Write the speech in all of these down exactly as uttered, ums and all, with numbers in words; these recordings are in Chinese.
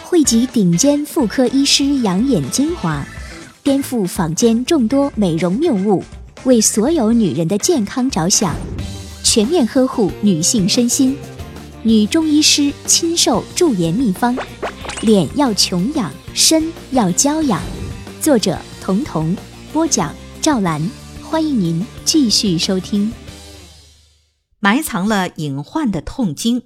汇集顶尖妇科医师养眼精华，颠覆坊间众多美容谬误，为所有女人的健康着想，全面呵护女性身心。女中医师亲授驻颜秘方，脸要穷养，身要娇养。作者彤彤，播讲赵兰。欢迎您继续收听。 埋藏了隐患的痛经。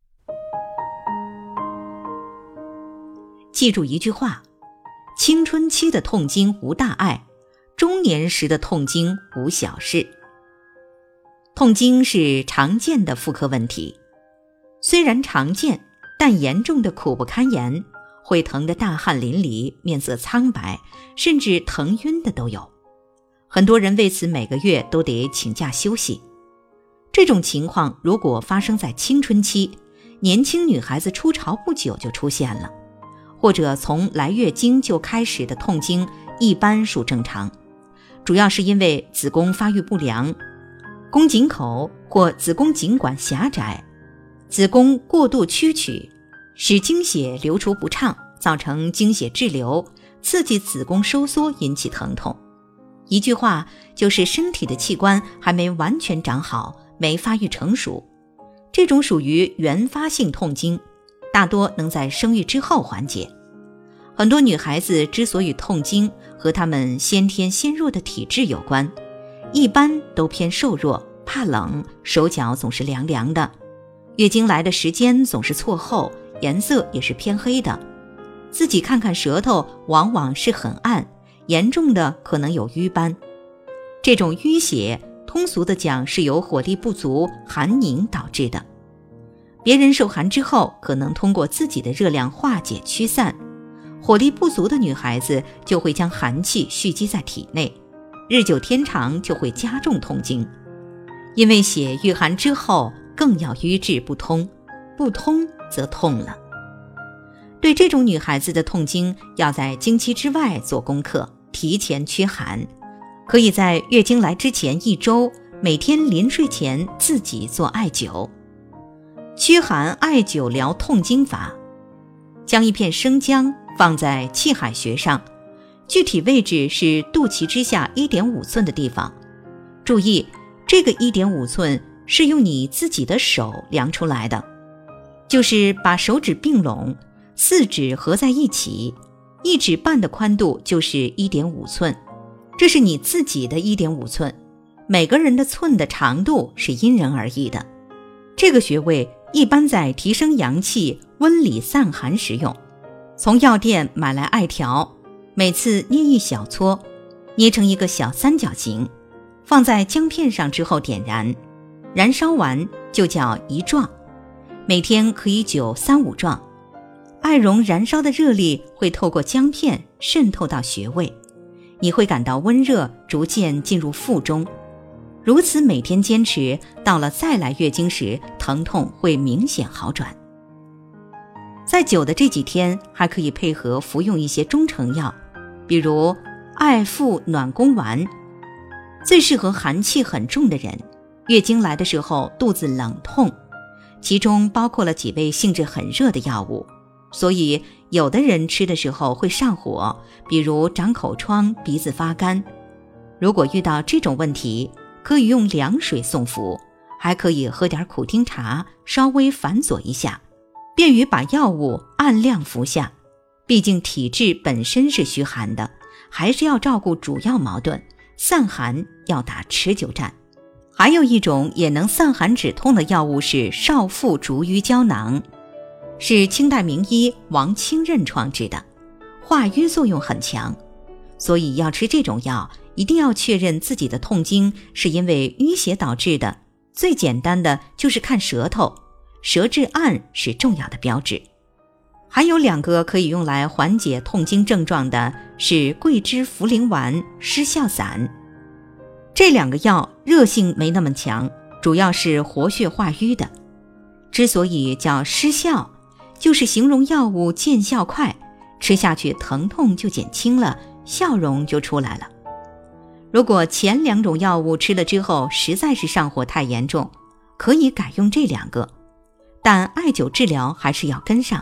记住一句话，青春期的痛经无大碍，中年时的痛经无小事。痛经是常见的妇科问题，虽然常见，但严重的苦不堪言，会疼得大汗淋漓，面色苍白，甚至疼晕的都有。很多人为此每个月都得请假休息。这种情况如果发生在青春期，年轻女孩子初潮不久就出现了，或者从来月经就开始的痛经一般属正常，主要是因为子宫发育不良、宫颈口或子宫颈管狭窄、子宫过度曲曲，使经血流出不畅，造成经血滞留，刺激子宫收缩，引起疼痛。一句话就是身体的器官还没完全长好，没发育成熟，这种属于原发性痛经，大多能在生育之后缓解。很多女孩子之所以痛经，和她们先天纤弱的体质有关，一般都偏瘦弱，怕冷，手脚总是凉凉的，月经来的时间总是错后，颜色也是偏黑的，自己看看舌头往往是很暗，严重的可能有瘀斑。这种淤血通俗的讲是由火力不足、寒凝导致的。别人受寒之后可能通过自己的热量化解驱散，火力不足的女孩子就会将寒气蓄积在体内，日久天长就会加重痛经。因为血遇寒之后更要瘀滞不通，不通则痛了。对这种女孩子的痛经，要在经期之外做功课，提前驱寒。可以在月经来之前一周，每天临睡前自己做艾灸。驱寒艾灸疗痛经法，将一片生姜放在气海穴上，具体位置是肚脐之下 一点五 寸的地方。注意，这个 一点五 寸是用你自己的手量出来的，就是把手指并拢，四指合在一起，一指半的宽度就是 一点五 寸，这是你自己的 一点五 寸，每个人的寸的长度是因人而异的。这个穴位一般在提升阳气、温里散寒时用。从药店买来艾条，每次捏一小撮，捏成一个小三角形，放在姜片上之后点燃，燃烧完就叫一壮，每天可以灸三五壮。艾绒燃烧的热力会透过姜片渗透到穴位，你会感到温热逐渐进入腹中。如此每天坚持，到了再来月经时，疼痛会明显好转。在灸的这几天还可以配合服用一些中成药，比如艾附暖宫丸，最适合寒气很重的人，月经来的时候肚子冷痛，其中包括了几味性质很热的药物，所以有的人吃的时候会上火，比如长口疮、鼻子发干。如果遇到这种问题，可以用凉水送服，还可以喝点苦丁茶，稍微反佐一下，便于把药物按量服下。毕竟体质本身是虚寒的，还是要照顾主要矛盾，散寒要打持久战。还有一种也能散寒止痛的药物是少腹逐瘀胶囊，是清代名医王清任创制的，化瘀作用很强，所以要吃这种药，一定要确认自己的痛经是因为淤血导致的。最简单的就是看舌头，舌质暗是重要的标志。还有两个可以用来缓解痛经症状的是桂枝茯苓丸、失效散。这两个药热性没那么强，主要是活血化瘀的。之所以叫失效，就是形容药物见效快，吃下去疼痛就减轻了，笑容就出来了。如果前两种药物吃了之后实在是上火太严重，可以改用这两个，但艾灸治疗还是要跟上，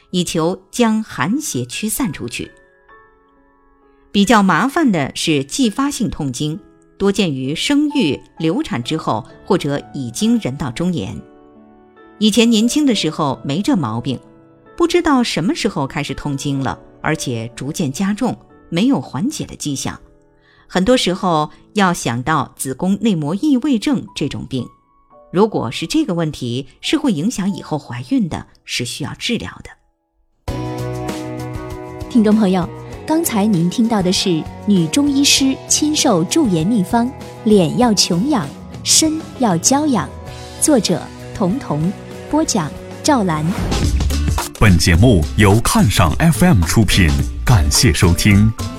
以求将寒邪驱散出去。比较麻烦的是继发性痛经，多见于生育、流产之后或者已经人到中年。以前年轻的时候没这毛病，不知道什么时候开始痛经了，而且逐渐加重，没有缓解的迹象。很多时候要想到子宫内膜异位症这种病，如果是这个问题，是会影响以后怀孕的，是需要治疗的。 听众朋友，刚才您听到的是女中医师亲授驻颜秘方，脸要穷养，身要娇养，作者童童，播讲赵兰。 本节目由看赏 F M 出品，感谢收听。